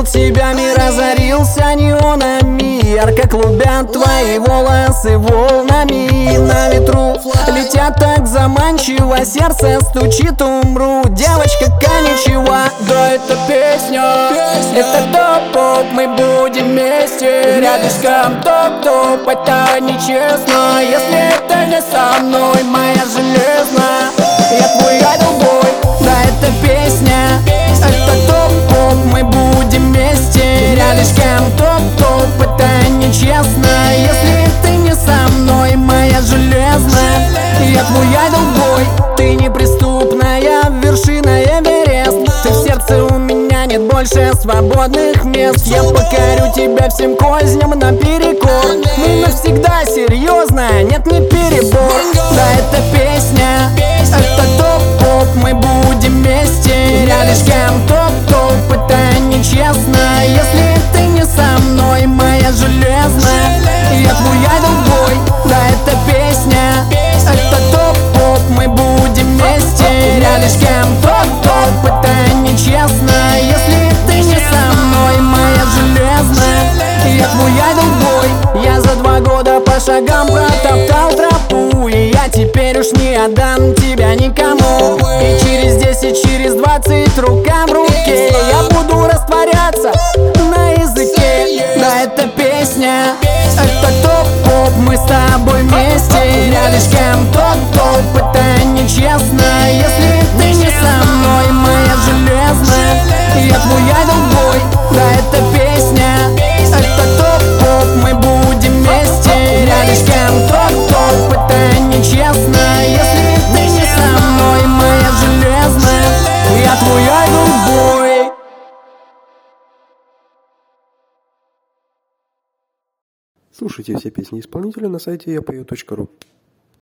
увидел тебя, мир озарился неонами. Ярко клубят твои волосы волнами. На ветру летят так заманчиво, сердце стучит, умру. Девочка, коничева. Да, это песня, это топ-поп, мы будем вместе. Рядышком топ-топ, это нечестно, если ты не со мной, моя железная. Я твой айдол-бой. Да, это песня, это топ-поп, мы будем вместе. Рядышком топ-топ, это нечестно, если ты не со мной, моя железная. Я твой айдол-бой. Ты неприступная вершина Эверест. Ты в сердце, у меня нет больше свободных мест. Я покорю тебя всем козням наперекор. Мы навсегда, серьезно, нет, не перебор. Да, это песня, это топ-поп, мы будем вместе. Рядышком топ-топ, это нечестно, если ты не со мной, моя железная. Я твой айдол-бой. Да, это песня, это топ-поп, мы будем вместе. Рядышком топ-топ, это нечестно, если ты не со мной, моя железная. Я твой айдол-бой. Я за 2 года по шагам протоптал тропу, и я теперь уж не отдам тебя никому. И через 10, через 20 рука в руке я буду растворяться на языке. Да, это песня, это топ-поп, мы с тобой вместе. Рядышком топ-топ, это нечестно, если ты не со мной, моя железная. Я твой айдол-бой. Да, это песня, это топ-поп, мы будем вместе. Рядышком топ-топ, это нечестно, если ты не со мной, моя железная. Я твой айдол-бой. Слушайте все песни исполнителя на сайте yapeo.ru.